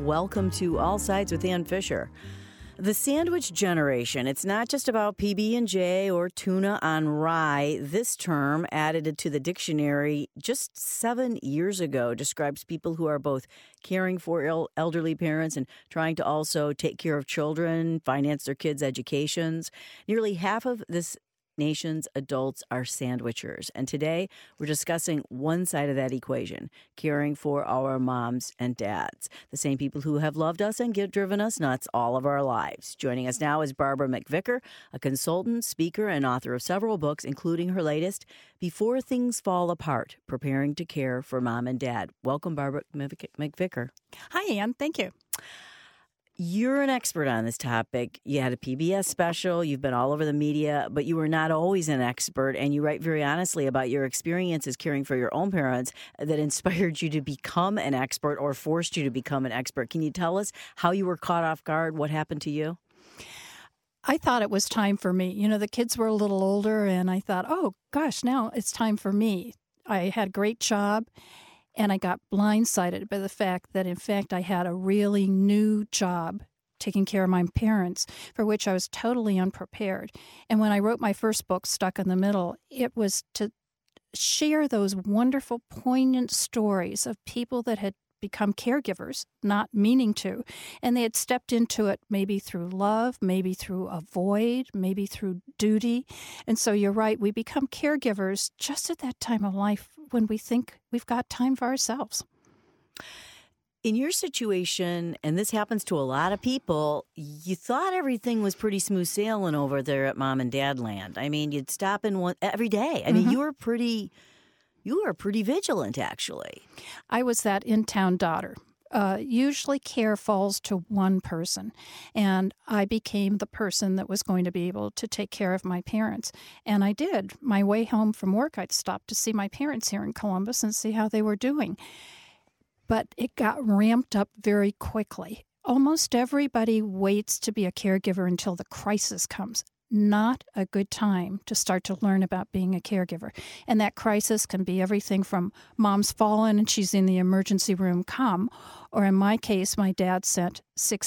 Welcome to All Sides with Ann Fisher. The sandwich generation, it's not just about PB&J or tuna on rye. This term, added to the dictionary just 7 years ago, describes people who are both caring for elderly parents and trying to also take care of children, finance their kids' educations. Nearly half of this nation's adults are sandwichers. And today we're discussing one side of that equation, caring for our moms and dads, the same people who have loved us and driven us nuts all of our lives. Joining us now is Barbara McVicker, a consultant, speaker, and author of several books, including her latest, Before Things Fall Apart, Preparing to Care for Mom and Dad. Welcome, Barbara McVicker. Hi, Ann. Thank you. You're an expert on this topic. You had a PBS special. You've been all over the media, but you were not always an expert. And you write very honestly about your experiences caring for your own parents that inspired you to become an expert or forced you to become an expert. Can you tell us how you were caught off guard? What happened to you? I thought it was time for me. You know, the kids were a little older, and I thought, oh, gosh, now it's time for me. I had a great job. And I got blindsided by the fact that, in fact, I had a really new job taking care of my parents, for which I was totally unprepared. And when I wrote my first book, Stuck in the Middle, it was to share those wonderful, poignant stories of people that had become caregivers, not meaning to. And they had stepped into it maybe through love, maybe through a void, maybe through duty. And so you're right, we become caregivers just at that time of life when we think we've got time for ourselves. In your situation, and this happens to a lot of people, you thought everything was pretty smooth sailing over there at Mom and Dad land. I mean, you'd stop in one every day. I mean, you were pretty vigilant, actually. I was that in-town daughter. Usually care falls to one person, and I became the person that was going to be able to take care of my parents. And I did. My way home from work, I'd stop to see my parents here in Columbus and see how they were doing. But it got ramped up very quickly. Almost everybody waits to be a caregiver until the crisis comes. Not a good time to start to learn about being a caregiver. And that crisis can be everything from mom's fallen and she's in the emergency room, come, or in my case, my dad sent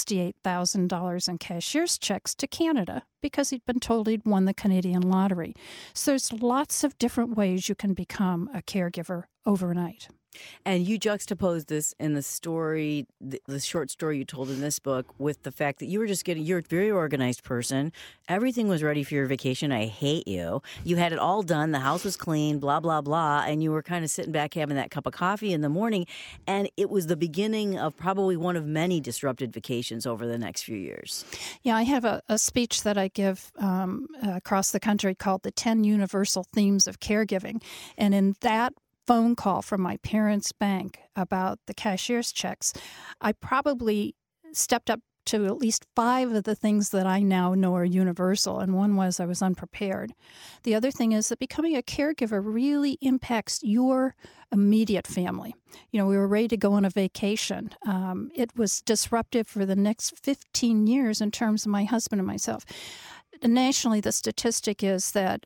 $68,000 in cashier's checks to Canada because he'd been told he'd won the Canadian lottery. So there's lots of different ways you can become a caregiver overnight. And you juxtapose this in the story, the short story you told in this book, with the fact that you're a very organized person. Everything was ready for your vacation. I hate you. You had it all done. The house was clean, blah, blah, blah. And you were kind of sitting back having that cup of coffee in the morning. And it was the beginning of probably one of many disrupted vacations over the next few years. Yeah, I have a speech that I give across the country called The 10 Universal Themes of Caregiving. And in that phone call from my parents' bank about the cashier's checks, I probably stepped up to at least 5 of the things that I now know are universal, and one was I was unprepared. The other thing is that becoming a caregiver really impacts your immediate family. You know, we were ready to go on a vacation. It was disruptive for the next 15 years in terms of my husband and myself. Nationally, the statistic is that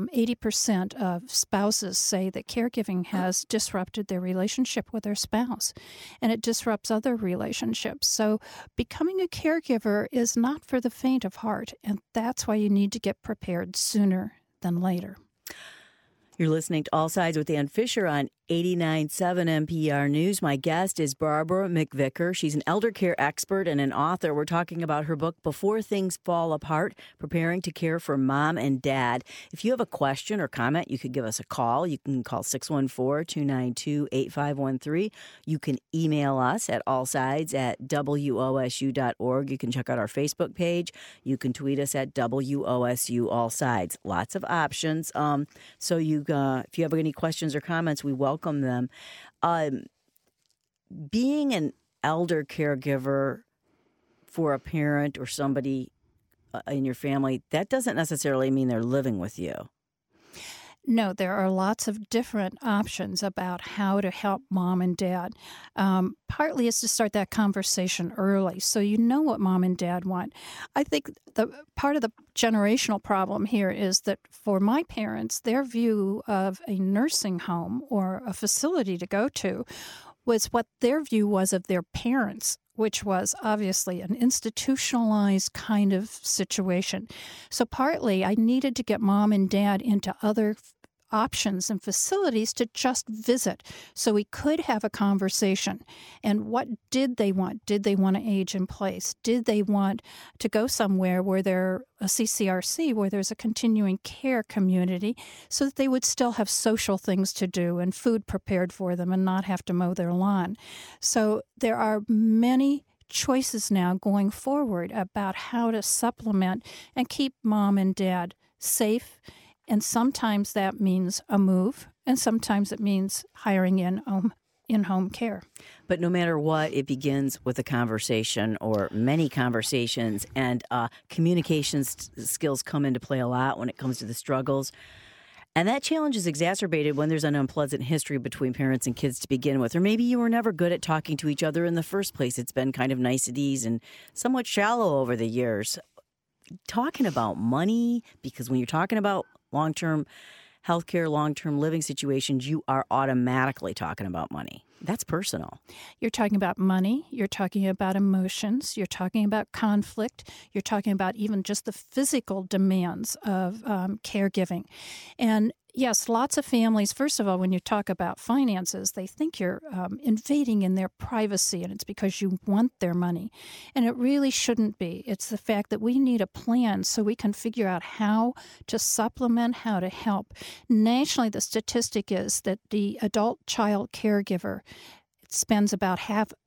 80% of spouses say that caregiving has disrupted their relationship with their spouse, and it disrupts other relationships. So becoming a caregiver is not for the faint of heart, and that's why you need to get prepared sooner than later. You're listening to All Sides with Ann Fisher on 89.7 NPR News. My guest is Barbara McVicker. She's an elder care expert and an author. We're talking about her book, Before Things Fall Apart, Preparing to Care for Mom and Dad. If you have a question or comment, you could give us a call. You can call 614-292-8513. You can email us at allsides@wosu.org. You can check out our Facebook page. You can tweet us at WOSU All Sides. Lots of options. So if you have any questions or comments, we welcome them. Being an elder caregiver for a parent or somebody in your family, that doesn't necessarily mean they're living with you. No, there are lots of different options about how to help mom and dad. Partly is to start that conversation early so you know what mom and dad want. I think the part of the generational problem here is that for my parents, their view of a nursing home or a facility to go to was what their view was of their parents which was obviously an institutionalized kind of situation. So partly I needed to get mom and dad into other options and facilities to just visit so we could have a conversation. And what did they want? Did they want to age in place? Did they want to go somewhere where there's a CCRC, where there's a continuing care community, so that they would still have social things to do and food prepared for them and not have to mow their lawn? So there are many choices now going forward about how to supplement and keep mom and dad safe. And sometimes that means a move, and sometimes it means hiring in-home care. But no matter what, it begins with a conversation or many conversations, and communications skills come into play a lot when it comes to the struggles. And that challenge is exacerbated when there's an unpleasant history between parents and kids to begin with. Or maybe you were never good at talking to each other in the first place. It's been kind of niceties and somewhat shallow over the years. Talking about money, because when you're talking about long-term healthcare, long-term living situations, you are automatically talking about money. That's personal. You're talking about money. You're talking about emotions. You're talking about conflict. You're talking about even just the physical demands of caregiving. And yes, lots of families, first of all, when you talk about finances, they think you're invading in their privacy, and it's because you want their money. And it really shouldn't be. It's the fact that we need a plan so we can figure out how to supplement, how to help. Nationally, the statistic is that the adult child caregiver spends about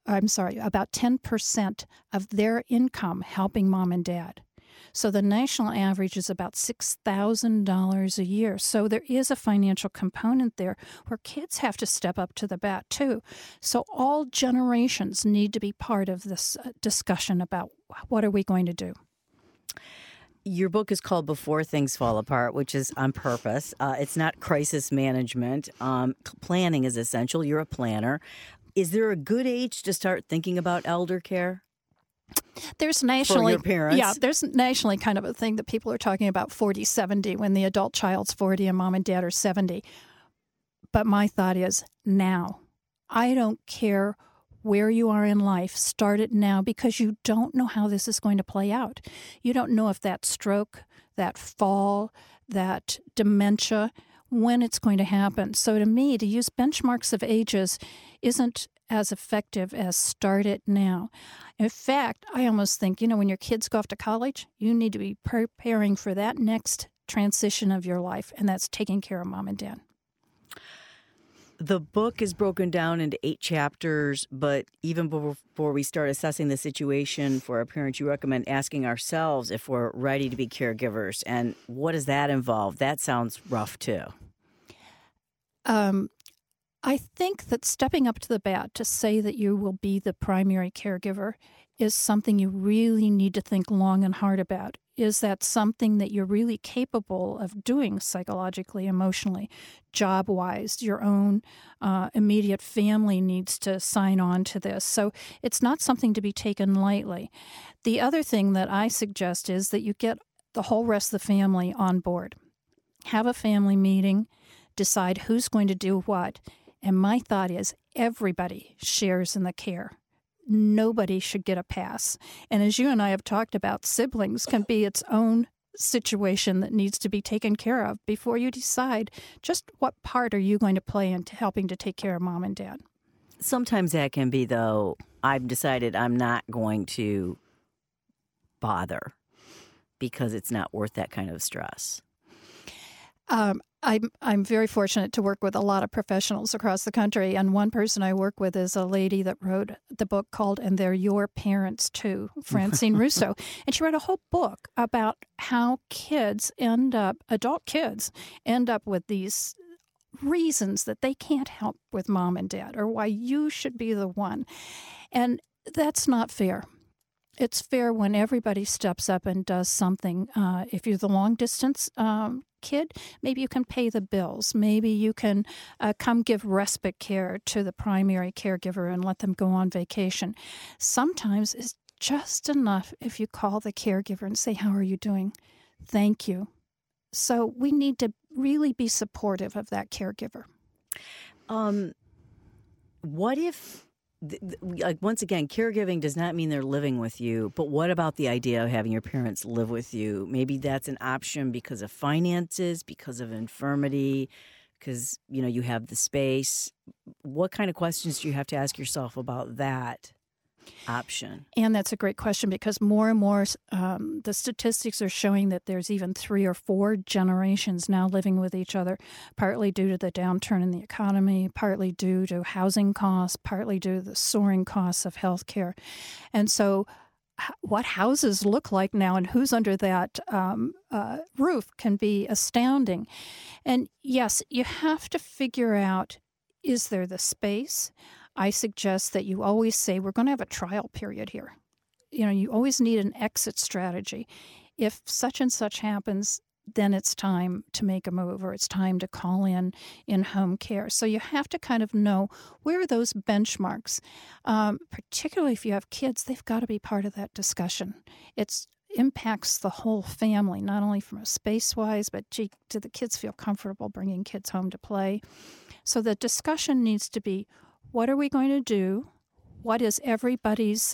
10% of their income helping mom and dad. So the national average is about $6,000 a year. So there is a financial component there where kids have to step up to the bat too. So all generations need to be part of this discussion about what are we going to do. Your book is called Before Things Fall Apart, which is on purpose. It's not crisis management. Planning is essential. You're a planner. Is there a good age to start thinking about elder care? There's nationally, for your parents? Yeah, there's nationally kind of a thing that people are talking about 40-70 when the adult child's 40 and mom and dad are 70. But my thought is now. I don't care where you are in life. Start it now, because you don't know how this is going to play out. You don't know if that stroke, that fall, that dementia, when it's going to happen. So to me, to use benchmarks of ages isn't as effective as start it now. In fact, I almost think, when your kids go off to college, you need to be preparing for that next transition of your life, and that's taking care of mom and dad. The book is broken down into 8 chapters, but even before we start assessing the situation for our parents, you recommend asking ourselves if we're ready to be caregivers. And what does that involve? That sounds rough, too. I think that stepping up to the bat to say that you will be the primary caregiver is something you really need to think long and hard about. Is that something that you're really capable of doing psychologically, emotionally, job-wise? Your own immediate family needs to sign on to this. So it's not something to be taken lightly. The other thing that I suggest is that you get the whole rest of the family on board. Have a family meeting, decide who's going to do what. And my thought is everybody shares in the care. Nobody should get a pass. And as you and I have talked about, siblings can be its own situation that needs to be taken care of before you decide just what part are you going to play into helping to take care of mom and dad. Sometimes that can be, though, I've decided I'm not going to bother because it's not worth that kind of stress. I'm very fortunate to work with a lot of professionals across the country, and one person I work with is a lady that wrote the book called "And They're Your Parents Too," Francine Russo, and she wrote a whole book about how adult kids end up with these reasons that they can't help with mom and dad, or why you should be the one, and that's not fair. It's fair when everybody steps up and does something. If you're the long-distance kid, maybe you can pay the bills. Maybe you can come give respite care to the primary caregiver and let them go on vacation. Sometimes it's just enough if you call the caregiver and say, "How are you doing? Thank you." So we need to really be supportive of that caregiver. What if like once again, caregiving does not mean they're living with you, but what about the idea of having your parents live with you? Maybe that's an option because of finances, because of infirmity, because, you have the space. What kind of questions do you have to ask yourself about that option? And that's a great question because more and more the statistics are showing that there's even 3 or 4 generations now living with each other, partly due to the downturn in the economy, partly due to housing costs, partly due to the soaring costs of healthcare. And so what houses look like now and who's under that roof can be astounding. And yes, you have to figure out, is there the space? I suggest that you always say, we're going to have a trial period here. You always need an exit strategy. If such and such happens, then it's time to make a move or it's time to call in home care. So you have to kind of know where are those benchmarks. Particularly if you have kids, they've got to be part of that discussion. It impacts the whole family, not only from a space-wise, but do the kids feel comfortable bringing kids home to play? So the discussion needs to be, what are we going to do? What is everybody's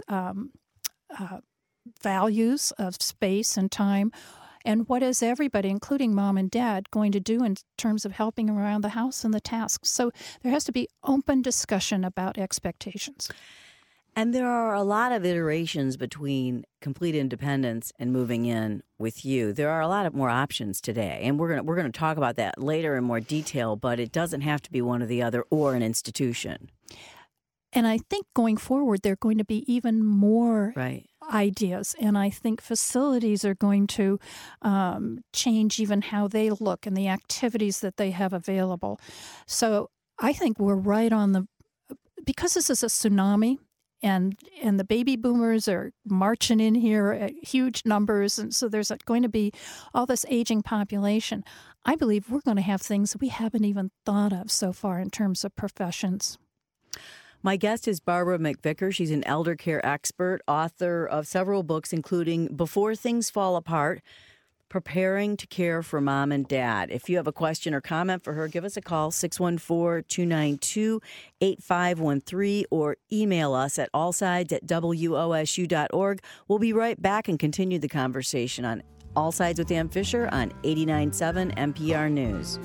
values of space and time? And what is everybody, including mom and dad, going to do in terms of helping around the house and the tasks? So there has to be open discussion about expectations. And there are a lot of iterations between complete independence and moving in with you. There are a lot of more options today, and we're going to talk about that later in more detail, but it doesn't have to be one or the other or an institution. And I think going forward, there are going to be even more ideas. And I think facilities are going to change even how they look and the activities that they have available. So I think we're right on because this is a tsunami, and the baby boomers are marching in here at huge numbers, and so there's going to be all this aging population. I believe we're going to have things we haven't even thought of so far in terms of professions. My guest is Barbara McVicker. She's an elder care expert, author of several books, including Before Things Fall Apart, Preparing to Care for Mom and Dad. If you have a question or comment for her, give us a call, 614-292-8513, or email us at allsides@wosu.org. We'll be right back and continue the conversation on All Sides with Ann Fisher on 89.7 NPR News.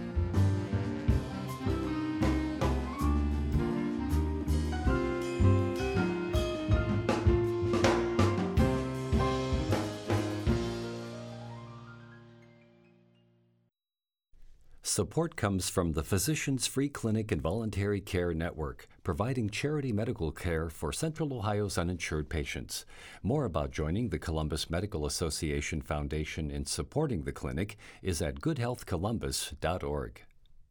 Support comes from the Physicians Free Clinic and Voluntary Care Network, providing charity medical care for Central Ohio's uninsured patients. More about joining the Columbus Medical Association Foundation in supporting the clinic is at goodhealthcolumbus.org.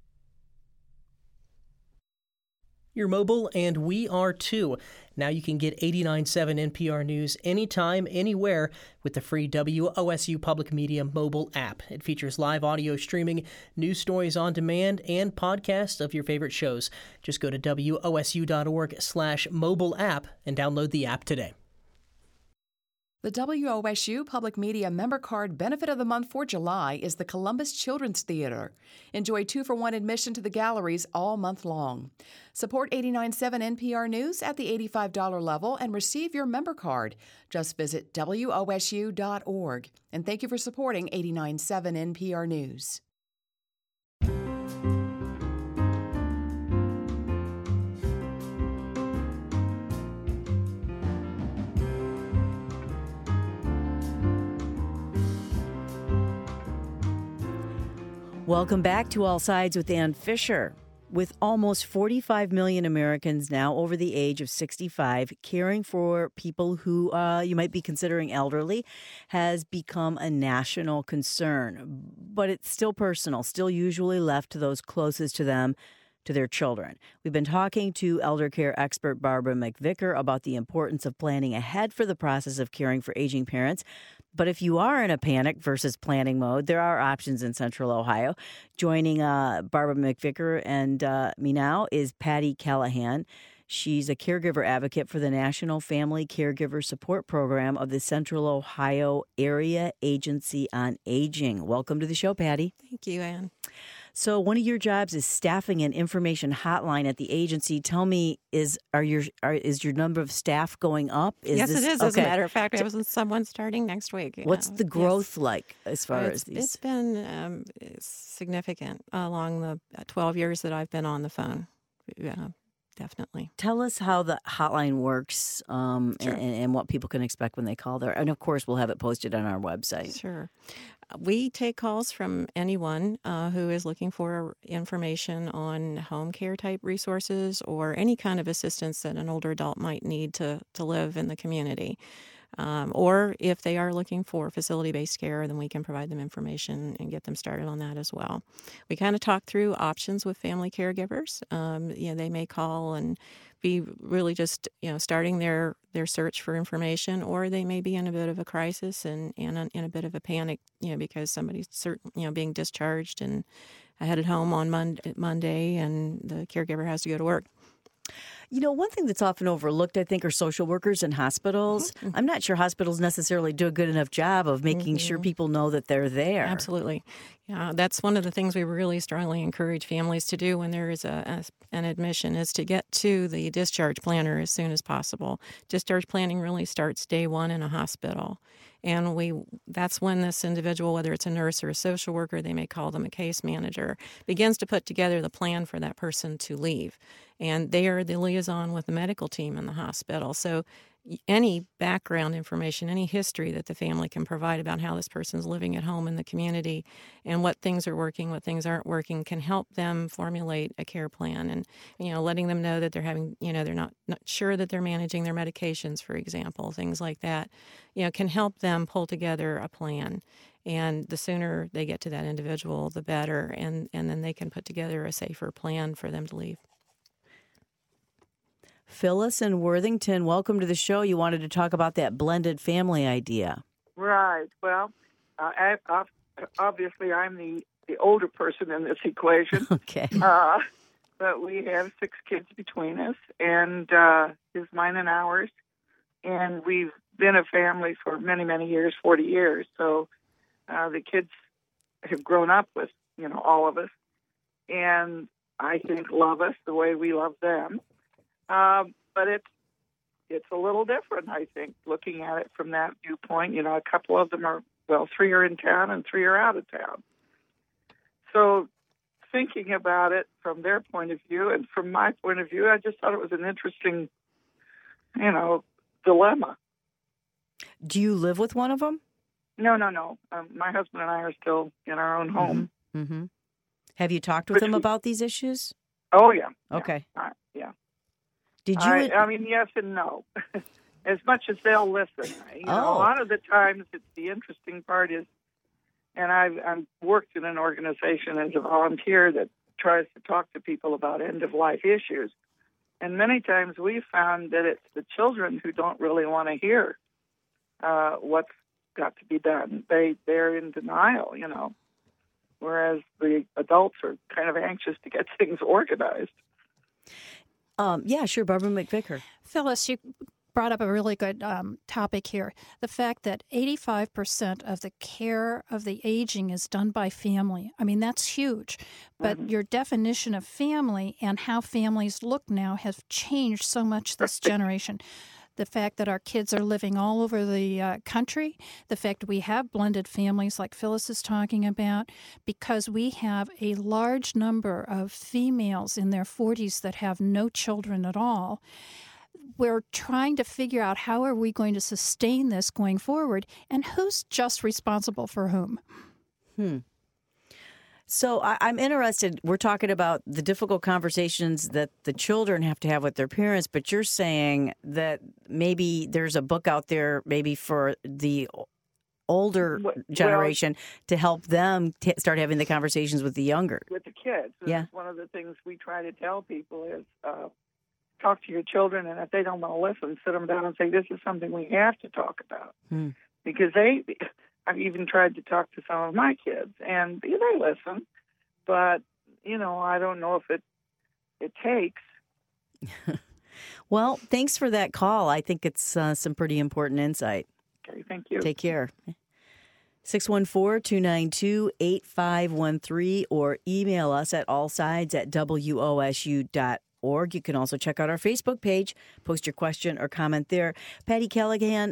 You're mobile, and we are too. Now you can get 89.7 NPR News anytime, anywhere with the free WOSU Public Media mobile app. It features live audio streaming, news stories on demand, and podcasts of your favorite shows. Just go to wosu.org/mobile app and download the app today. The WOSU Public Media Member Card Benefit of the Month for July is the Columbus Children's Theater. Enjoy 2-for-1 admission to the galleries all month long. Support 89.7 NPR News at the $85 level and receive your member card. Just visit WOSU.org. And thank you for supporting 89.7 NPR News. Welcome back to All Sides with Ann Fisher. With almost 45 million Americans now over the age of 65, caring for people who you might be considering elderly has become a national concern. But it's still personal, still usually left to those closest to them, to their children. We've been talking to elder care expert Barbara McVicker about the importance of planning ahead for the process of caring for aging parents. But if you are in a panic versus planning mode, there are options in Central Ohio. Joining Barbara McVicker and me now is Patty Callahan. She's a caregiver advocate for the National Family Caregiver Support Program of the Central Ohio Area Agency on Aging. Welcome to the show, Patty. Thank you, Ann. So one of your jobs is staffing an information hotline at the agency. Tell me, is your number of staff going up? Yes, it is. Okay. As a matter of fact, I have someone starting next week. What's the growth like as far as these? It's been significant along the 12 years that I've been on the phone. Yeah, definitely. Tell us how the hotline works Sure. and what people can expect when they call there. And, of course, we'll have it posted on our website. Sure. We take calls from anyone who is looking for information on home care type resources or any kind of assistance that an older adult might need to live in the community. Or if they are looking for facility-based care, then we can provide them information and get them started on that as well. We kind of talk through options with family caregivers. They may call and be really just starting their search for information, or they may be in a bit of a crisis and in a bit of a panic, because somebody's being discharged and headed home on Monday, and the caregiver has to go to work. One thing that's often overlooked, I think, are social workers in hospitals. Mm-hmm. I'm not sure hospitals necessarily do a good enough job of making sure people know that they're there. Absolutely. Yeah, that's one of the things we really strongly encourage families to do when there is an admission, is to get to the discharge planner as soon as possible. Discharge planning really starts day one in a hospital. And that's when this individual, whether it's a nurse or a social worker, they may call them a case manager, begins to put together the plan for that person to leave. And they are the liaison with the medical team in the hospital. So any background information, any history that the family can provide about how this person's living at home in the community and what things are working, what things aren't working, can help them formulate a care plan. And, letting them know that they're having, they're not sure that they're managing their medications, for example, things like that, can help them pull together a plan. And the sooner they get to that individual, the better. And then they can put together a safer plan for them to leave. Phyllis in Worthington, welcome to the show. You wanted to talk about that blended family idea. Right. Well, obviously I'm the older person in this equation. Okay. But we have 6 kids between us, and his, mine, and ours. And we've been a family for many, many years, 40 years. So the kids have grown up with, all of us. And I think love us the way we love them. But it's a little different, I think, looking at it from that viewpoint. A couple of them are, 3 are in town and 3 are out of town. So thinking about it from their point of view and from my point of view, I just thought it was an interesting, dilemma. Do you live with one of them? No. My husband and I are still in our own home. Mm-hmm. Have you talked with him about these issues? Oh, yeah. Okay. Yeah. Did you? I mean, yes and no. As much as they'll listen. A lot of the times, the interesting part is, and I've worked in an organization as a volunteer that tries to talk to people about end-of-life issues. And many times we've found that it's the children who don't really want to hear what's got to be done. They're in denial, whereas the adults are kind of anxious to get things organized. Yeah, sure, Barbara McVicker. Phyllis, you brought up a really good topic here. The fact that 85% of the care of the aging is done by family. I mean, that's huge. But your definition of family and how families look now have changed so much this generation. The fact that our kids are living all over the country, the fact that we have blended families like Phyllis is talking about, because we have a large number of females in their 40s that have no children at all. We're trying to figure out how are we going to sustain this going forward, and who's just responsible for whom. So I'm interested. We're talking about the difficult conversations that the children have to have with their parents, but you're saying that maybe there's a book out there maybe for the older generation to help them start having the conversations with the younger. With the kids. Yeah. One of the things we try to tell people is talk to your children, and if they don't want to listen, sit them down and say, this is something we have to talk about. Because I've even tried to talk to some of my kids, and they listen, but, I don't know if it takes. Well, thanks for that call. I think it's some pretty important insight. Okay, thank you. Take care. 614-292-8513 or email us at allsides@wosu.org. You can also check out our Facebook page, post your question or comment there. Patty Callahan,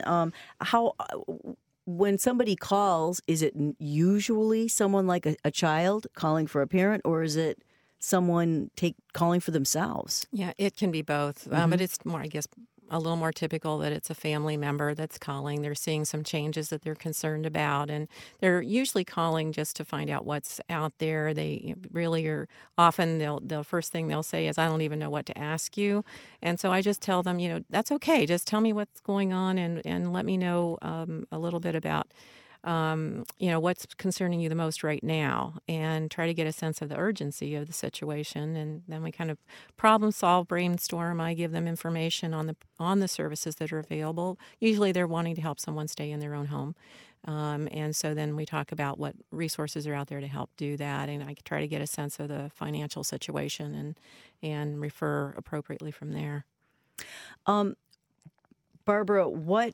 when somebody calls, is it usually someone like a child calling for a parent, or is it someone calling for themselves? Yeah, it can be both, but it's more, I guess, a little more typical that it's a family member that's calling. They're seeing some changes that they're concerned about, and they're usually calling just to find out what's out there. They really are often, the first thing they'll say is, I don't even know what to ask you. And so I just tell them, that's okay. Just tell me what's going on and let me know a little bit about what's concerning you the most right now, and try to get a sense of the urgency of the situation. And then we kind of problem solve, brainstorm. I give them information on the services that are available. Usually they're wanting to help someone stay in their own home. And so then we talk about what resources are out there to help do that. And I try to get a sense of the financial situation and refer appropriately from there. Barbara, what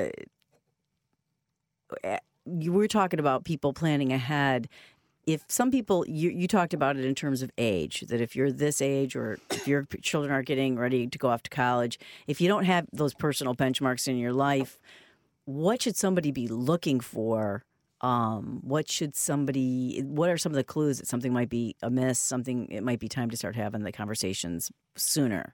you were talking about people planning ahead. If some people, you talked about it in terms of age, that if you're this age or if your children are getting ready to go off to college, if you don't have those personal benchmarks in your life, what should somebody be looking for? What are some of the clues that something might be amiss, it might be time to start having the conversations sooner?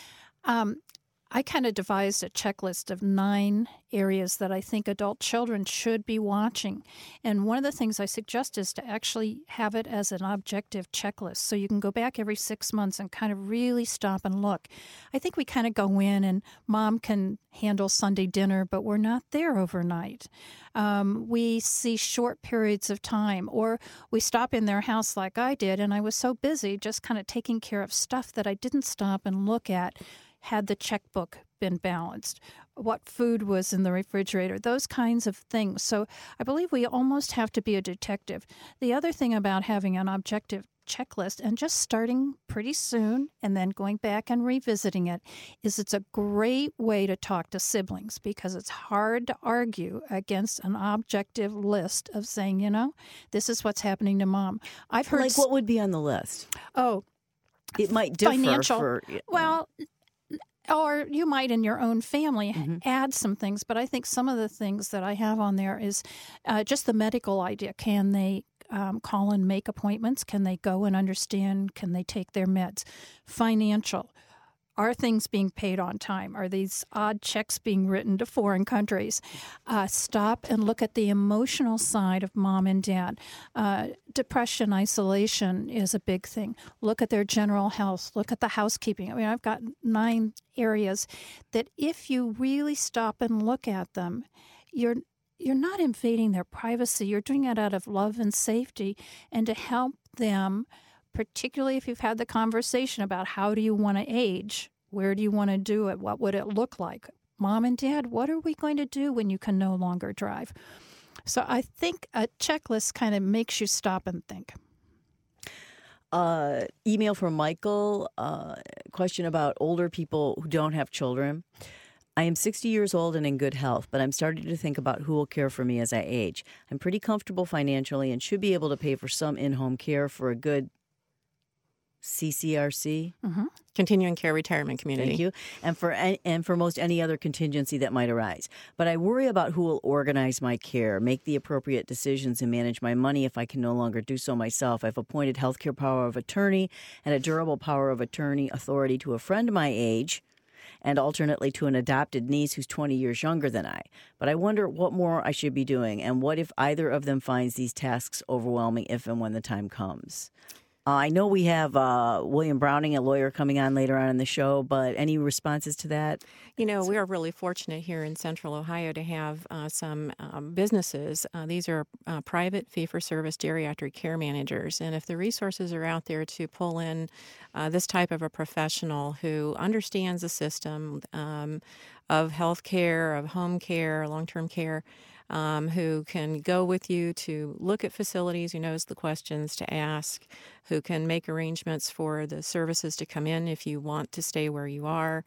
I kind of devised a checklist of 9 areas that I think adult children should be watching. And one of the things I suggest is to actually have it as an objective checklist. So you can go back every 6 months and kind of really stop and look. I think we kind of go in and mom can handle Sunday dinner, but we're not there overnight. We see short periods of time, or we stop in their house like I did, and I was so busy just kind of taking care of stuff that I didn't stop and look at. Had the checkbook been balanced? What food was in the refrigerator? Those kinds of things. So I believe we almost have to be a detective. The other thing about having an objective checklist and just starting pretty soon and then going back and revisiting it is it's a great way to talk to siblings, because it's hard to argue against an objective list of saying, this is what's happening to mom. I've heard what would be on the list? Oh, it might differ. Financial. Well, or you might in your own family add some things, but I think some of the things that I have on there is just the medical idea. Can they call and make appointments? Can they go and understand? Can they take their meds? Financial. Are things being paid on time? Are these odd checks being written to foreign countries? Stop and look at the emotional side of mom and dad. Depression, isolation is a big thing. Look at their general health. Look at the housekeeping. I mean, I've got 9 areas that if you really stop and look at them, you're not invading their privacy. You're doing it out of love and safety and to help them, particularly if you've had the conversation about how do you want to age? Where do you want to do it? What would it look like? Mom and Dad, what are we going to do when you can no longer drive? So I think a checklist kind of makes you stop and think. Email from Michael, question about older people who don't have children. I am 60 years old and in good health, but I'm starting to think about who will care for me as I age. I'm pretty comfortable financially and should be able to pay for some in-home care for a good CCRC, Continuing Care Retirement Community. Thank you, and for most any other contingency that might arise. But I worry about who will organize my care, make the appropriate decisions, and manage my money if I can no longer do so myself. I've appointed healthcare power of attorney and a durable power of attorney authority to a friend my age, and alternately to an adopted niece who's 20 years younger than I. But I wonder what more I should be doing, and what if either of them finds these tasks overwhelming if and when the time comes. I know we have William Browning, a lawyer, coming on later on in the show, but any responses to that? We are really fortunate here in Central Ohio to have some businesses. These are private fee-for-service geriatric care managers, and if the resources are out there to pull in this type of a professional who understands the system of health care, of home care, long-term care, who can go with you to look at facilities, who knows the questions to ask, who can make arrangements for the services to come in if you want to stay where you are.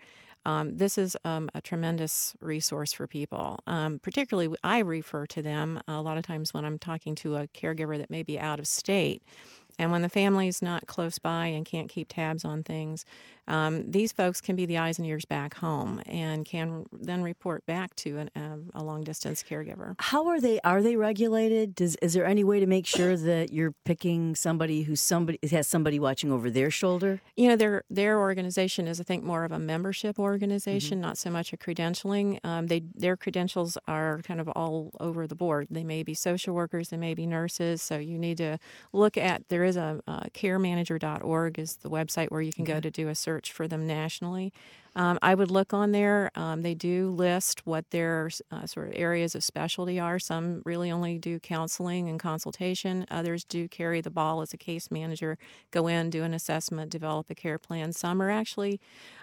this is a tremendous resource for people. Particularly, I refer to them a lot of times when I'm talking to a caregiver that may be out of state. And when the family's not close by and can't keep tabs on things, these folks can be the eyes and ears back home and can then report back to a long-distance caregiver. How are they? Are they regulated? Is there any way to make sure that you're picking somebody who has somebody watching over their shoulder? You know, their organization is, I think, more of a membership organization, not so much a credentialing. Their credentials are kind of all over the board. They may be social workers, they may be nurses. So you need to look at. There is a caremanager.org is the website where you can go to do a search for them nationally. I would look on there. They do list what their sort of areas of specialty are. Some really only do counseling and consultation. Others do carry the ball as a case manager, go in, do an assessment, develop a care plan. Some are actually,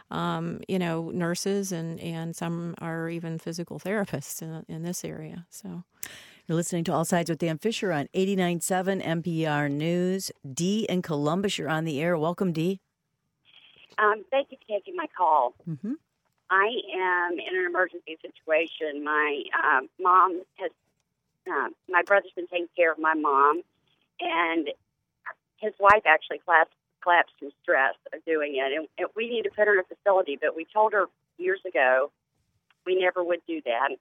nurses, and some are even physical therapists in this area. So. You're listening to All Sides with Dan Fisher on 89.7 NPR News. Dee in Columbus, you're on the air. Welcome, Dee. Thank you for taking my call. Mm-hmm. I am in an emergency situation. My mom has, my brother's been taking care of my mom, and his wife actually collapsed from stress of doing it. And we need to put her in a facility, but we told her years ago we never would do that.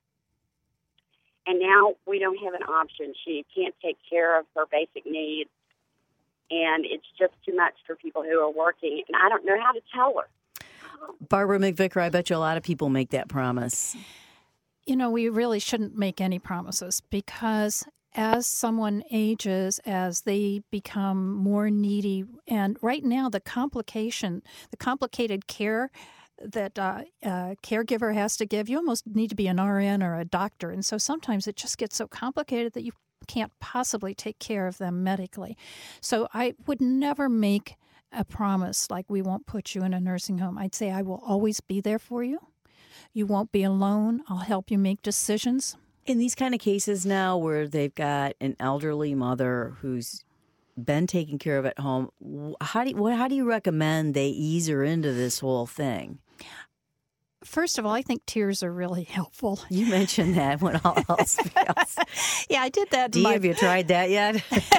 And now we don't have an option. She can't take care of her basic needs. And it's just too much for people who are working. And I don't know how to tell her. Barbara McVicker, I bet you a lot of people make that promise. You know, we really shouldn't make any promises because as someone ages, as they become more needy, and right now the complicated care that a caregiver has to give, you almost need to be an RN or a doctor. And so sometimes it just gets so complicated that you can't possibly take care of them medically. So I would never make a promise like we won't put you in a nursing home. I'd say I will always be there for you. You won't be alone. I'll help you make decisions. In these kind of cases now where they've got an elderly mother who's been taken care of at home, how do you recommend they ease her into this whole thing? First of all, I think tears are really helpful. You mentioned that when all else fails. Yeah, I did that. Dee, have you tried that yet?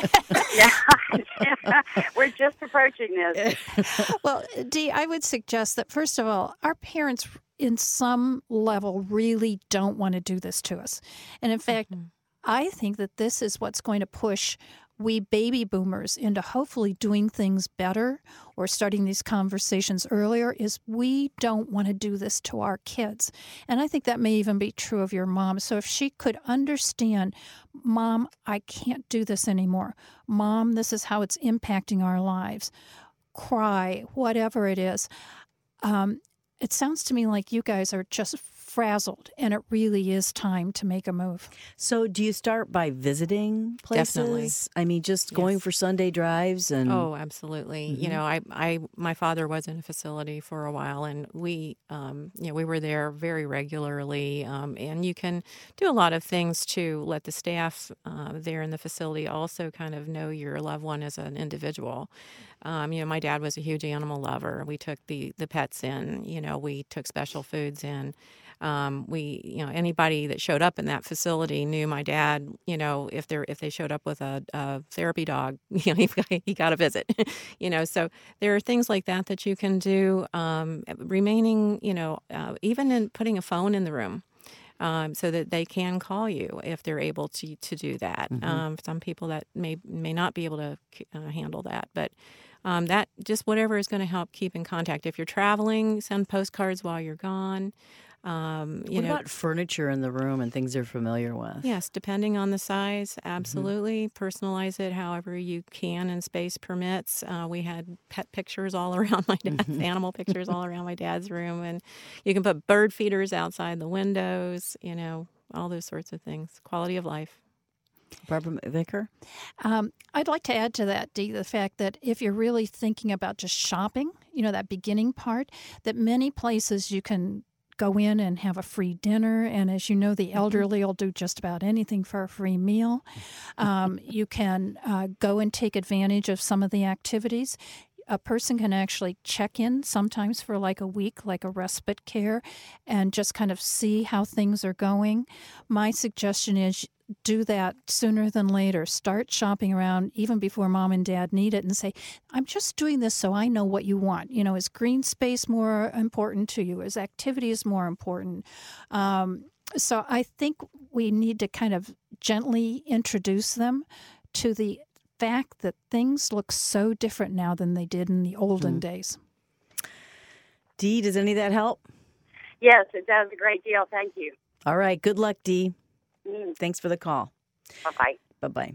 Yeah, we're just approaching this. Well, Dee, I would suggest that, first of all, our parents in some level really don't want to do this to us. And in fact, I think that this is what's going to push we baby boomers into hopefully doing things better or starting these conversations earlier is we don't want to do this to our kids. And I think that may even be true of your mom. So if she could understand, Mom, I can't do this anymore. Mom, this is how it's impacting our lives. Cry, whatever it is. It sounds to me like you guys are just frazzled, and it really is time to make a move. So do you start by visiting places? Definitely. I mean, just going for Sunday drives? And Oh, absolutely. You know, my father was in a facility for a while, and we were there very regularly. And you can do a lot of things to let the staff there in the facility also kind of know your loved one as an individual. My dad was a huge animal lover. We took the pets in. We took special foods in. Anybody that showed up in that facility knew my dad. If they showed up with a therapy dog, he got a visit. So there are things like that you can do. Remaining, even in putting a phone in the room. So that they can call you if they're able to do that. Some people that may not be able to handle that, but that just whatever is going to help keep in contact. If you're traveling, send postcards while you're gone. What about furniture in the room and things they're familiar with? Yes, depending on the size, absolutely. Personalize it however you can and space permits. We had pet pictures all around my dad's, animal pictures all around my dad's room. And you can put bird feeders outside the windows, all those sorts of things. Quality of life. Barbara McVicker? I'd like to add to that, Dee, the fact that if you're really thinking about just shopping, that beginning part, that many places you can go in and have a free dinner. And as you know, the elderly will do just about anything for a free meal. You can go and take advantage of some of the activities. a person can actually check in sometimes for like a week, like a respite care, and just kind of see how things are going. My suggestion is do that sooner than later. Start shopping around even before mom and dad need it and say, I'm just doing this so I know what you want. You know, is green space more important to you? Is activities more important? So I think we need to kind of gently introduce them to the fact that things look so different now than they did in the olden days. Dee, does any of that help? Yes, it does a great deal. Thank you. All right. Good luck, Dee. Thanks for the call. Bye-bye. Bye-bye.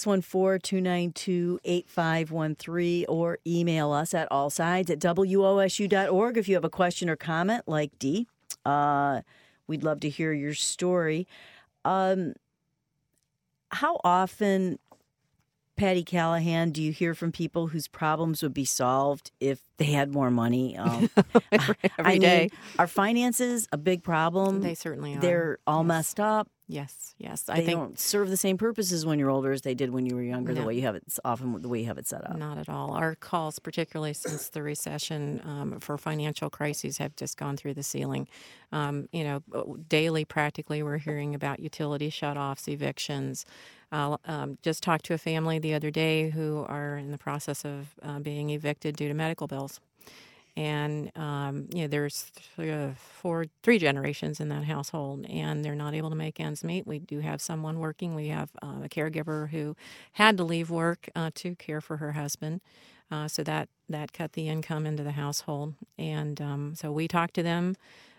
614-292-8513 or email us at allsides@wosu.org if you have a question or comment like Dee. We'd love to hear your story. How often, Patty Callahan, do you hear from people whose problems would be solved if they had more money? Every day. Are finances a big problem? They certainly are. They're all messed up. Yes. They don't serve the same purposes when you're older as they did when you were younger. No. The way you have it, often the way you have it set up. Not at all. Our calls, particularly since the recession, for financial crises, have just gone through the ceiling. Daily, practically, we're hearing about utility shutoffs, evictions. Just talked to a family the other day who are in the process of being evicted due to medical bills. And, there's three generations in that household, and they're not able to make ends meet. We do have someone working. We have a caregiver who had to leave work to care for her husband. So that cut the income into the household. And so we talked to them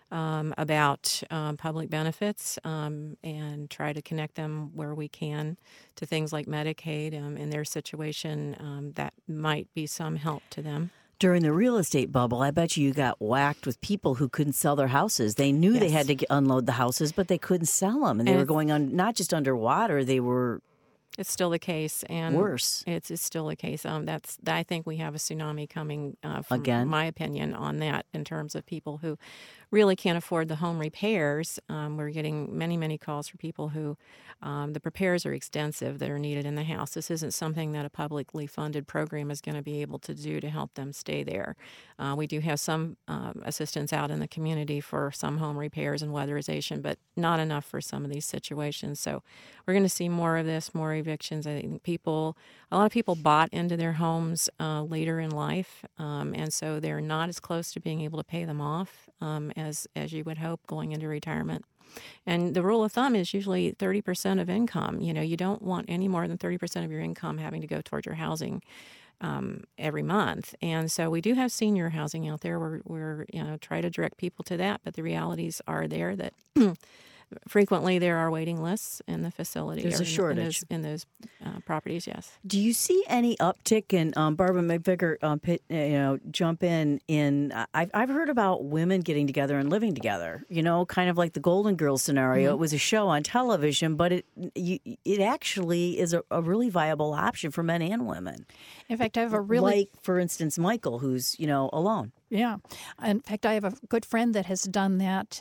about public benefits and try to connect them where we can to things like Medicaid in their situation that might be some help to them. During the real estate bubble, I bet you got whacked with people who couldn't sell their houses. They knew they had to unload the houses, but they couldn't sell them. And they were going on not just underwater, they were... It's still the case, and worse. It's still the case. I think we have a tsunami coming. From Again, my opinion on that, in terms of people who really can't afford the home repairs. We're getting many calls for people who the repairs are extensive that are needed in the house. This isn't something that a publicly funded program is going to be able to do to help them stay there. We do have some assistance out in the community for some home repairs and weatherization, but not enough for some of these situations. So we're going to see more of this, more evictions. I think a lot of people bought into their homes later in life, and so they're not as close to being able to pay them off as you would hope going into retirement. And the rule of thumb is usually 30% of income. You don't want any more than 30% of your income having to go toward your housing every month. And so we do have senior housing out there. We're try to direct people to that, but the realities are there that frequently there are waiting lists in the facility. There's a shortage in those properties. Yes. Do you see any uptick in Barbara McVicker? Jump in. I've heard about women getting together and living together. Kind of like the Golden Girls scenario. Mm-hmm. It was a show on television, but it actually is a really viable option for men and women. In fact, I have for instance, Michael, who's alone. Yeah. In fact, I have a good friend that has done that.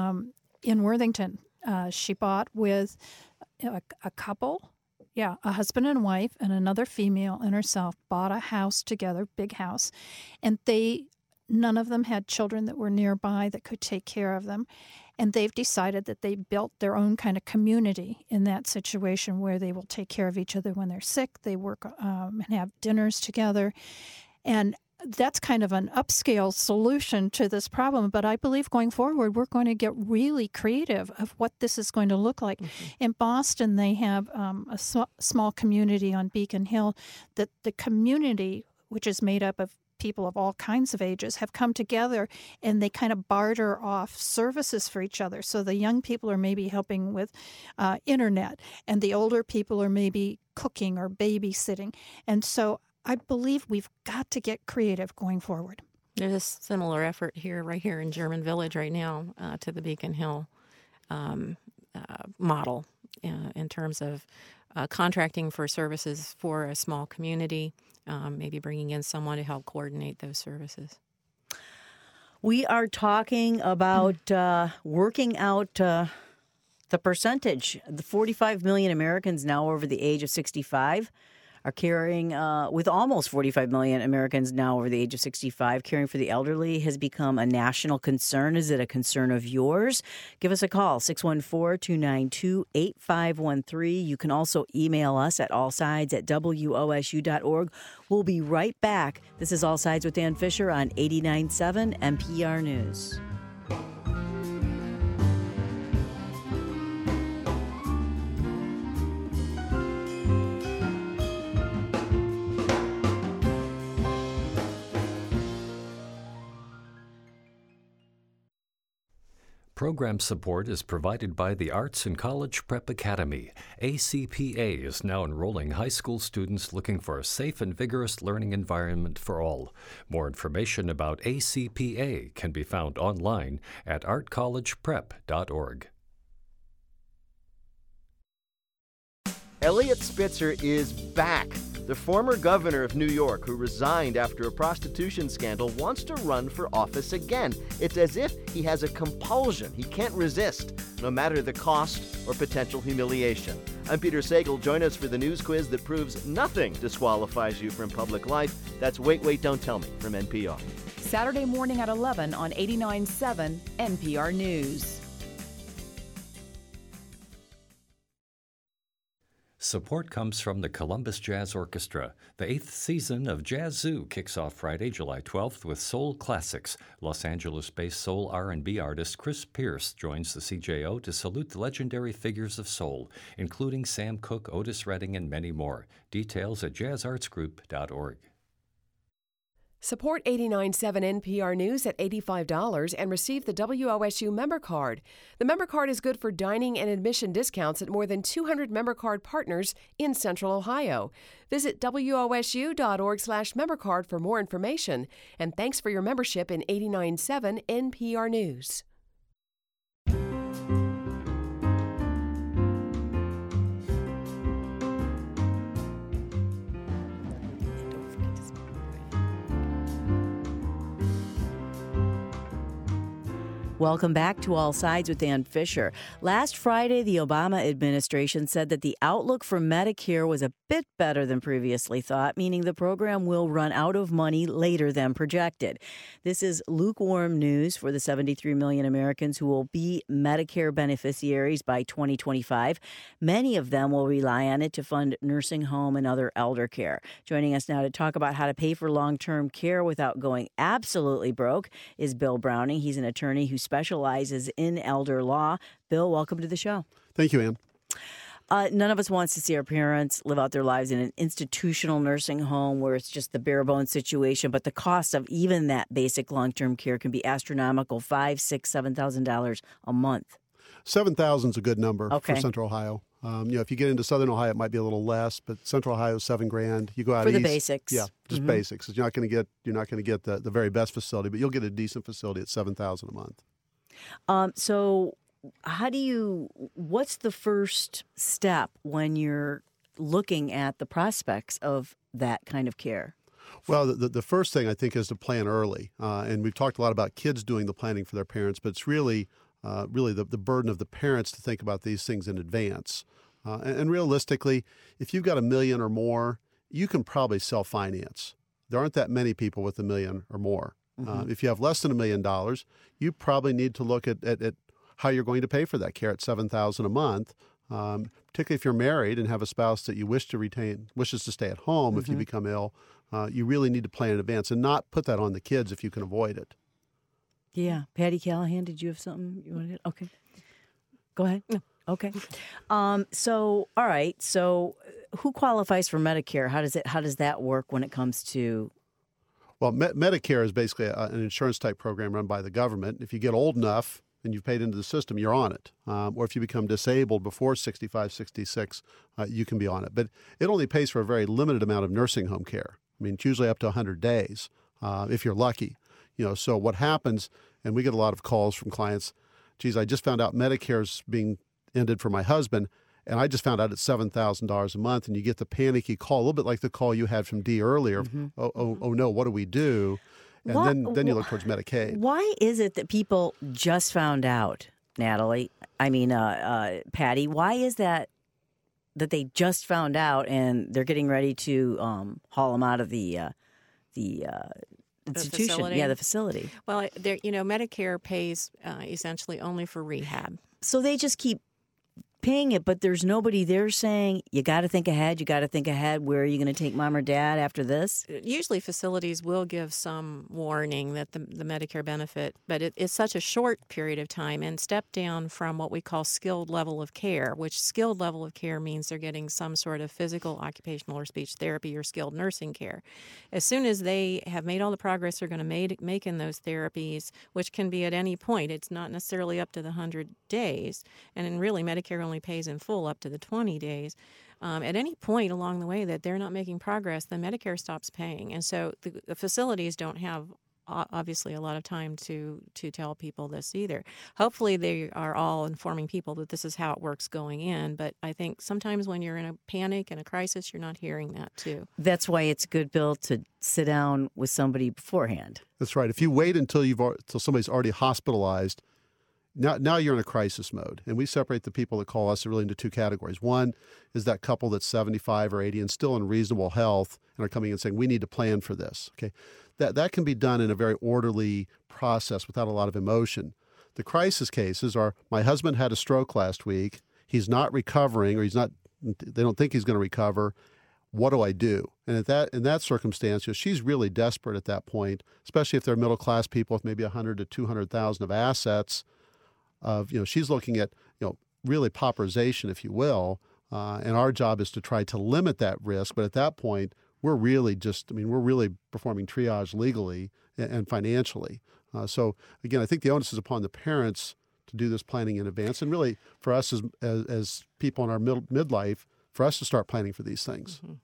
In Worthington, she bought with a couple, a husband and wife and another female and herself, bought a house together, big house, and none of them had children that were nearby that could take care of them, and they've decided that they built their own kind of community in that situation where they will take care of each other when they're sick. They work and have dinners together, and that's kind of an upscale solution to this problem. But I believe going forward, we're going to get really creative of what this is going to look like. Mm-hmm. In Boston, they have a small community on Beacon Hill that the community, which is made up of people of all kinds of ages, have come together and they kind of barter off services for each other. So the young people are maybe helping with internet, and the older people are maybe cooking or babysitting. And so I believe we've got to get creative going forward. There's a similar effort right here in German Village right now to the Beacon Hill model in terms of contracting for services for a small community, maybe bringing in someone to help coordinate those services. We are talking about working out the percentage. The 45 million Americans now over the age of 65 are caring, with almost 45 million Americans now over the age of 65, caring for the elderly has become a national concern. Is it a concern of yours? Give us a call, 614-292-8513. You can also email us at allsides@wosu.org. We'll be right back. This is All Sides with Dan Fisher on 89.7 NPR News. Program support is provided by the Arts and College Prep Academy. ACPA is now enrolling high school students looking for a safe and vigorous learning environment for all. More information about ACPA can be found online at artcollegeprep.org. Eliot Spitzer is back. The former governor of New York, who resigned after a prostitution scandal, wants to run for office again. It's as if he has a compulsion he can't resist, no matter the cost or potential humiliation. I'm Peter Sagal. Join us for the news quiz that proves nothing disqualifies you from public life. That's Wait, Wait, Don't Tell Me from NPR. Saturday morning at 11 on 89.7 NPR News. Support comes from the Columbus Jazz Orchestra. The 8th season of Jazz Zoo kicks off Friday, July 12th with Soul Classics. Los Angeles-based soul R&B artist Chris Pierce joins the CJO to salute the legendary figures of soul, including Sam Cooke, Otis Redding, and many more. Details at jazzartsgroup.org. Support 89.7 NPR News at $85 and receive the WOSU member card. The member card is good for dining and admission discounts at more than 200 member card partners in Central Ohio. Visit wosu.org/membercard for more information. And thanks for your membership in 89.7 NPR News. Welcome back to All Sides with Dan Fisher. Last Friday, the Obama administration said that the outlook for Medicare was a bit better than previously thought, meaning the program will run out of money later than projected. This is lukewarm news for the 73 million Americans who will be Medicare beneficiaries by 2025. Many of them will rely on it to fund nursing home and other elder care. Joining us now to talk about how to pay for long-term care without going absolutely broke is Bill Browning. He's an attorney who specializes in elder law. Bill, welcome to the show. Thank you, Ann. None of us wants to see our parents live out their lives in an institutional nursing home where it's just the bare bones situation, but the cost of even that basic long-term care can be astronomical, $5,000, $6,000, $7,000 a month. $7,000 is a good number for Central Ohio. If you get into Southern Ohio, it might be a little less, but Central Ohio is $7,000. You go out for the east, basics. Yeah, just basics. You're not going to get the very best facility, but you'll get a decent facility at $7,000 a month. So what's the first step when you're looking at the prospects of that kind of care? Well, the first thing I think is to plan early. And we've talked a lot about kids doing the planning for their parents, but it's really the burden of the parents to think about these things in advance. And realistically, if you've got $1 million or more, you can probably self-finance. There aren't that many people with $1 million or more. If you have less than $1 million, you probably need to look at how you're going to pay for that care at $7,000 a month. Particularly if you're married and have a spouse that you wishes to stay at home if you become ill, you really need to plan in advance and not put that on the kids if you can avoid it. Yeah. Patty Callahan, did you have something you wanted? Okay. Go ahead. No. Okay. All right. So who qualifies for Medicare? How does that work when it comes to? Well, Medicare is basically an insurance-type program run by the government. If you get old enough and you've paid into the system, you're on it. Or if you become disabled before 65, 66, you can be on it. But it only pays for a very limited amount of nursing home care. I mean, it's usually up to 100 days if you're lucky. So what happens, and we get a lot of calls from clients, geez, I just found out Medicare's being ended for my husband, and I just found out it's $7,000 a month, and you get the panicky call, a little bit like the call you had from Dee earlier. Oh no, what do we do? And then you look towards Medicaid. Why is it that people just found out, Natalie? I mean, Patty, why is that that they just found out, and they're getting ready to haul them out of the institution. Facility? Yeah, the facility. Well, there, Medicare pays essentially only for rehab. So they just keep paying it, but there's nobody there saying, you got to think ahead. You got to think ahead. Where are you going to take mom or dad after this? Usually facilities will give some warning that the Medicare benefit, but it's such a short period of time and step down from what we call skilled level of care, which skilled level of care means they're getting some sort of physical, occupational, or speech therapy or skilled nursing care. As soon as they have made all the progress they're going to make in those therapies, which can be at any point, it's not necessarily up to the 100 days, and then really Medicare only pays in full up to the 20 days. At any point along the way that they're not making progress, then Medicare stops paying. And so the facilities don't have, obviously, a lot of time to tell people this either. Hopefully they are all informing people that this is how it works going in, but I think sometimes when you're in a panic and a crisis, you're not hearing that too. That's why it's good, Bill, to sit down with somebody beforehand. That's right. If you wait until somebody's already hospitalized, now you're in a crisis mode. And we separate the people that call us really into two categories. One is that couple that's 75 or 80 and still in reasonable health and are coming in saying, we need to plan for this. Okay, that can be done in a very orderly process without a lot of emotion. The crisis cases are, my husband had a stroke last week. He's not recovering, or they don't think he's going to recover. What do I do? And in that circumstance, she's really desperate at that point, especially if they're middle-class people with maybe 100 to 200,000 of assets. She's looking at, really pauperization, if you will, and our job is to try to limit that risk. But at that point, we're really performing triage legally and financially. So again, I think the onus is upon the parents to do this planning in advance, and really for us as people in our midlife, for us to start planning for these things. Mm-hmm.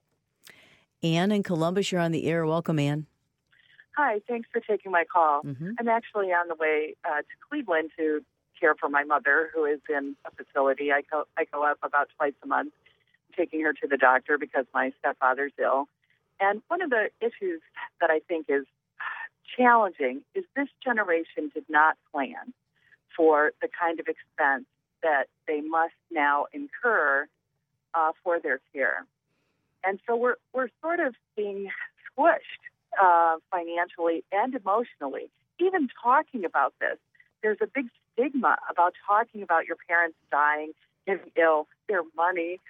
Ann in Columbus, you're on the air. Welcome, Ann. Hi, thanks for taking my call. Mm-hmm. I'm actually on the way to Cleveland to care for my mother, who is in a facility. I go up about twice a month, taking her to the doctor because my stepfather's ill. And one of the issues that I think is challenging is this generation did not plan for the kind of expense that they must now incur for their care. And so we're sort of being squished financially and emotionally. Even talking about this, there's a big stigma about talking about your parents dying, getting ill, their money.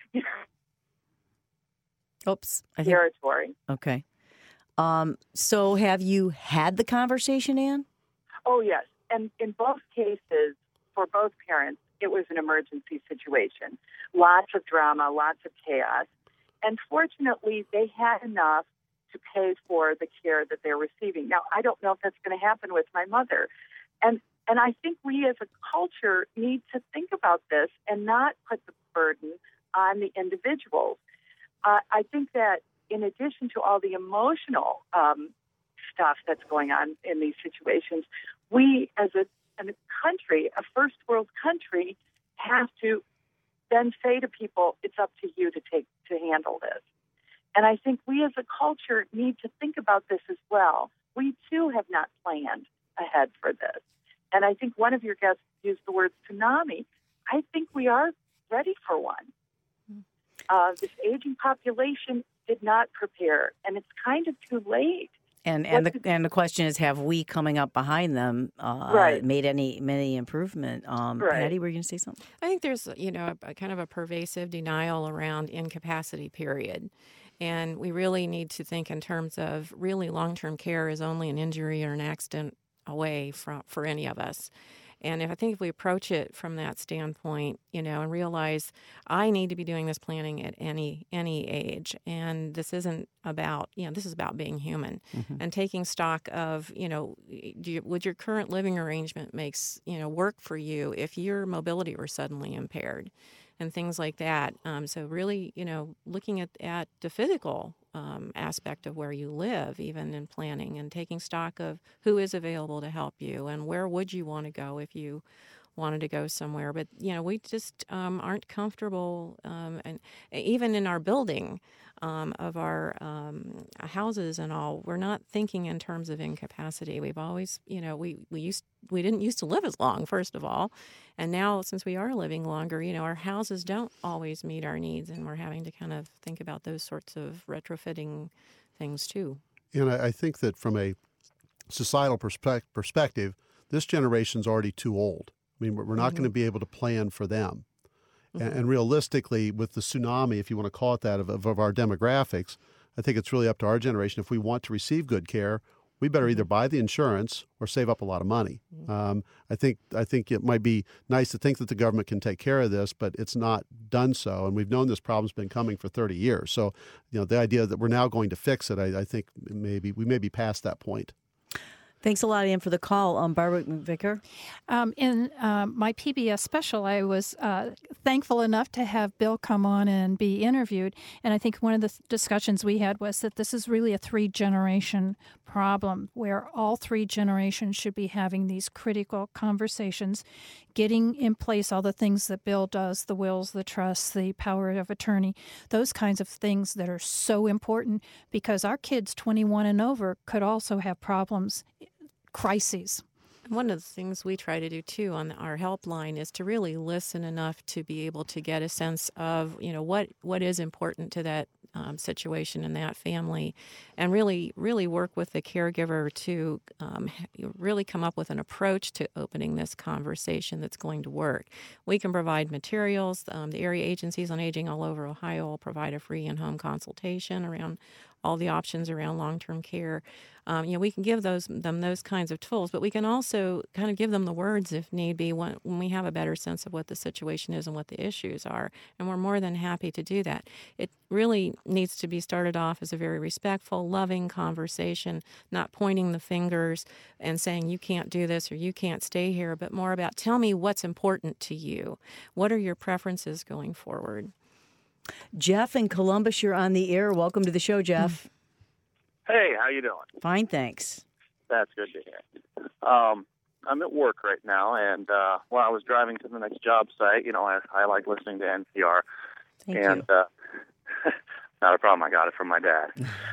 Oops. Territory. Okay. So have you had the conversation, Ann? Oh, yes. And in both cases, for both parents, it was an emergency situation. Lots of drama, lots of chaos. And fortunately, they had enough to pay for the care that they're receiving. Now, I don't know if that's going to happen with my mother. And I think we as a culture need to think about this and not put the burden on the individuals. I think that in addition to all the emotional stuff that's going on in these situations, we as a country, a first world country, have to then say to people, it's up to you to handle this. And I think we as a culture need to think about this as well. We too have not planned ahead for this. And I think one of your guests used the word tsunami. I think we are ready for one. This aging population did not prepare, and it's kind of too late. And the question is, have we coming up behind them made any improvement? Patty, were you going to say something? I think there's a kind of a pervasive denial around incapacity period. And we really need to think in terms of really long-term care is only an injury or an accident away for any of us. And I think if we approach it from that standpoint, and realize I need to be doing this planning at any age, and this isn't about, this is about being human, mm-hmm. and taking stock of, would your current living arrangement work for you if your mobility were suddenly impaired, and things like that. So really, looking at the physical aspect of where you live, even in planning, and taking stock of who is available to help you and where would you want to go if you wanted to go somewhere. But, we just aren't comfortable. And even in our building of our houses and all, we're not thinking in terms of incapacity. We've always, we didn't used to live as long, first of all. And now, since we are living longer, our houses don't always meet our needs. And we're having to kind of think about those sorts of retrofitting things, too. And I think that from a societal perspective, this generation's already too old. I mean, we're not going to be able to plan for them. And realistically, with the tsunami, if you want to call it that, of our demographics, I think it's really up to our generation. If we want to receive good care, we better either buy the insurance or save up a lot of money. I think it might be nice to think that the government can take care of this, but it's not done so. And we've known this problem's been coming for 30 years. So, the idea that we're now going to fix it, I think we may be past that point. Thanks a lot, Ann, for the call. Barbara McVicker? In my PBS special, I was thankful enough to have Bill come on and be interviewed. And I think one of the discussions we had was that this is really a 3-generation problem where all 3 generations should be having these critical conversations, getting in place all the things that Bill does, the wills, the trusts, the power of attorney, those kinds of things that are so important because our kids 21 and over could also have problems, crises. One of the things we try to do, too, on our helpline is to really listen enough to be able to get a sense of, what is important to that situation in that family, and really work with the caregiver to really come up with an approach to opening this conversation that's going to work. We can provide materials. The area agencies on aging all over Ohio will provide a free in-home consultation around all the options around long-term care. We can give them those kinds of tools, but we can also kind of give them the words if need be when we have a better sense of what the situation is and what the issues are, and we're more than happy to do that. It really needs to be started off as a very respectful, loving conversation, not pointing the fingers and saying you can't do this or you can't stay here, but more about tell me what's important to you. What are your preferences going forward? Jeff in Columbus, you're on the air. Welcome to the show, Jeff. Hey, how you doing? Fine, thanks. That's good to hear. I'm at work right now, and while I was driving to the next job site, I like listening to NPR. Thank you. Not a problem. I got it from my dad.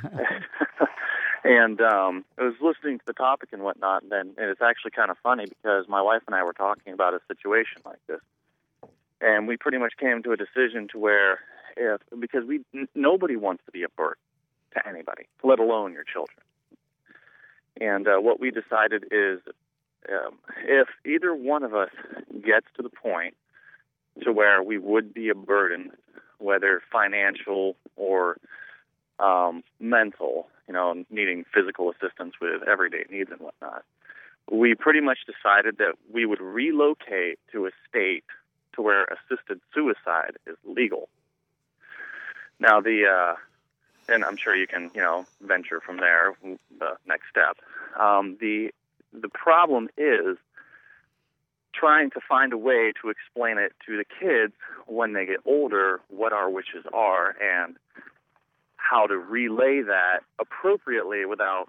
And I was listening to the topic and whatnot, and it's actually kind of funny because my wife and I were talking about a situation like this, and we pretty much came to a decision to where because nobody wants to be a burden to anybody, let alone your children. And what we decided is if either one of us gets to the point to where we would be a burden, whether financial or mental, needing physical assistance with everyday needs and whatnot, we pretty much decided that we would relocate to a state to where assisted suicide is legal. Now, and I'm sure you can, venture from there, the next step. The problem is trying to find a way to explain it to the kids when they get older, what our wishes are, and how to relay that appropriately without,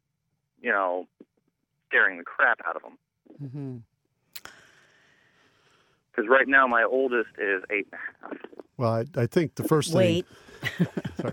scaring the crap out of them. Mm-hmm. Because right now my oldest is 8.5. Well, I think the first thing... Sorry.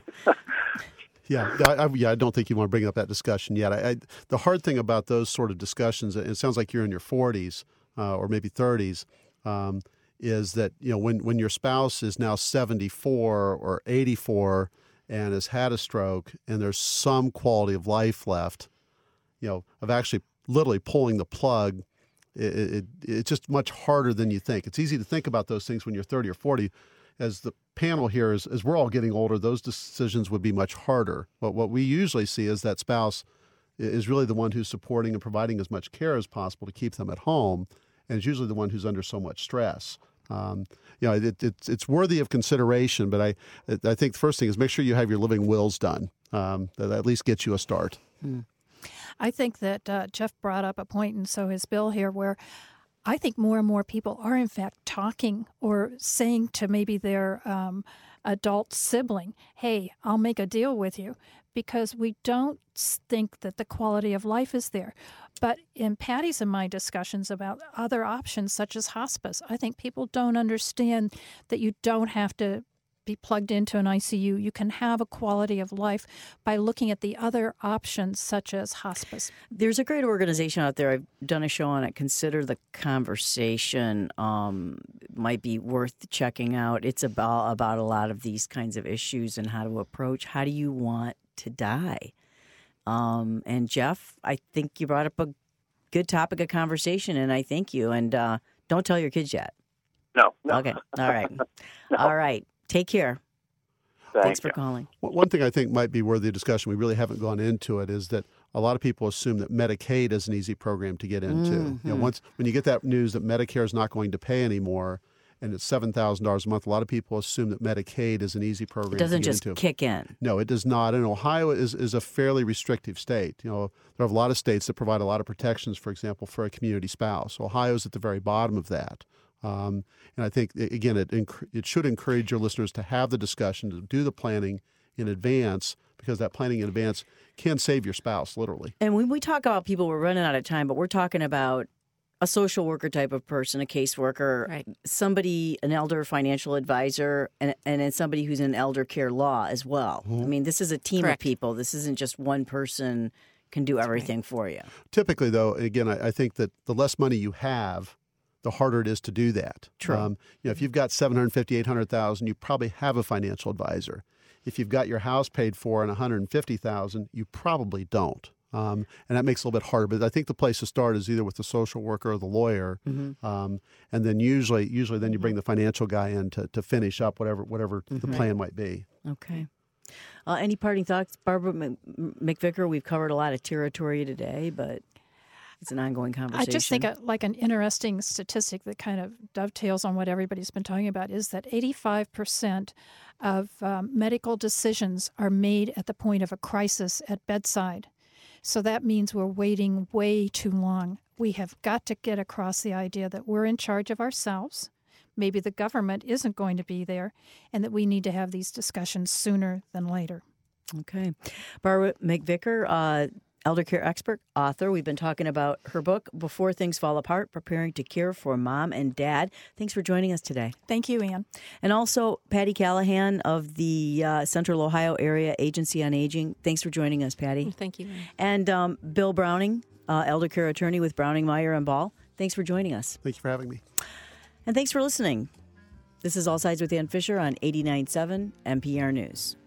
I don't think you want to bring up that discussion yet. The hard thing about those sort of discussions, and it sounds like you're in your 40s or maybe 30s, is that when your spouse is now 74 or 84 and has had a stroke, and there's some quality of life left, of actually literally pulling the plug. It's just much harder than you think. It's easy to think about those things when you're 30 or 40. As the panel here, as we're all getting older, those decisions would be much harder. But what we usually see is that spouse is really the one who's supporting and providing as much care as possible to keep them at home, and is usually the one who's under so much stress. It's worthy of consideration, but I think the first thing is make sure you have your living wills done. That at least gets you a start. I think that Jeff brought up a point, and so has Bill here, where I think more and more people are, in fact, talking or saying to maybe their adult sibling, hey, I'll make a deal with you, because we don't think that the quality of life is there. But in Patty's and my discussions about other options such as hospice, I think people don't understand that you don't have to be plugged into an ICU. You can have a quality of life by looking at the other options such as hospice. There's a great organization out there. I've done a show on it. Consider the Conversation. Might be worth checking out. It's about a lot of these kinds of issues and how to approach. How do you want to die? And Jeff, I think you brought up a good topic of conversation, and I thank you. And don't tell your kids yet. No. Okay. All right. All right. Take care. Thanks for calling. One thing I think might be worthy of discussion, we really haven't gone into it, is that a lot of people assume that Medicaid is an easy program to get into. Mm-hmm. You know, when you get that news that Medicare is not going to pay anymore, and it's $7,000 a month, a lot of people assume that Medicaid is an easy program to get into. It doesn't just kick in. No, it does not. And Ohio is a fairly restrictive state. You know, there are a lot of states that provide a lot of protections, for example, for a community spouse. Ohio's at the very bottom of that. And I think, again, it should encourage your listeners to have the discussion, to do the planning in advance, because that planning in advance can save your spouse, literally. And when we talk about people, we're running out of time, but we're talking about a social worker type of person, a caseworker, Right. Somebody, an elder financial advisor, and then somebody who's in elder care law as well. Mm-hmm. I mean, this is a team Correct. of people. This isn't just one person can do everything for you. Typically, though, again, I think that the less money you have, the harder it is to do that. True. You know, if you've got $750,000, $800,000, you probably have a financial advisor. If you've got your house paid for and $150,000, you probably don't. And that makes it a little bit harder. But I think the place to start is either with the social worker or the lawyer, and then usually then you bring the financial guy in to finish up whatever the plan might be. Okay. Any parting thoughts, Barbara McVicker? We've covered a lot of territory today, but it's an ongoing conversation. I just think like an interesting statistic that kind of dovetails on what everybody's been talking about is that 85% of medical decisions are made at the point of a crisis at bedside. So that means we're waiting way too long. We have got to get across the idea that we're in charge of ourselves. Maybe the government isn't going to be there, and that we need to have these discussions sooner than later. Okay. Barbara McVicker, elder care expert, author. We've been talking about her book, Before Things Fall Apart, Preparing to Care for Mom and Dad. Thanks for joining us today. Thank you, Ann. And also Patty Callahan of the Central Ohio Area Agency on Aging. Thanks for joining us, Patty. Thank you, Ann. And Bill Browning, elder care attorney with Browning, Meyer and Ball. Thanks for joining us. Thank you for having me. And thanks for listening. This is All Sides with Ann Fisher on 89.7 NPR News.